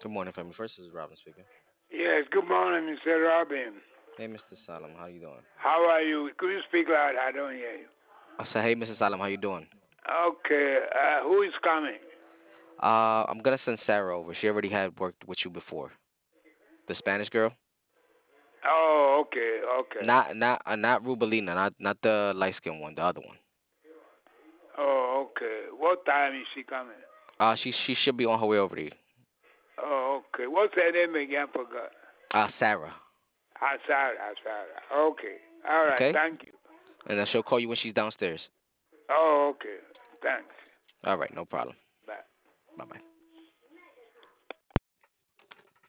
Good morning, family. First this is Robin speaking. Yes, good morning, Mr. Robin. Hey, Mr. Salam, how you doing? How are you? Could you speak loud? I don't hear you. I said, hey, Mr. Salam, how you doing? Okay, who is coming? I'm gonna send Sarah over. She already had worked with you before. The Spanish girl, Oh, okay, okay. not Rubelina, not the light skinned one, the other one. Oh, okay. What time is she coming? She should be on her way over to you. Oh, okay. What's her name again? Forgot. Sarah. Asara, Asara. Okay. All right. Okay, Thank you. and she'll call you when she's downstairs. Oh, okay. Thanks. All right, no problem. Bye. Bye bye.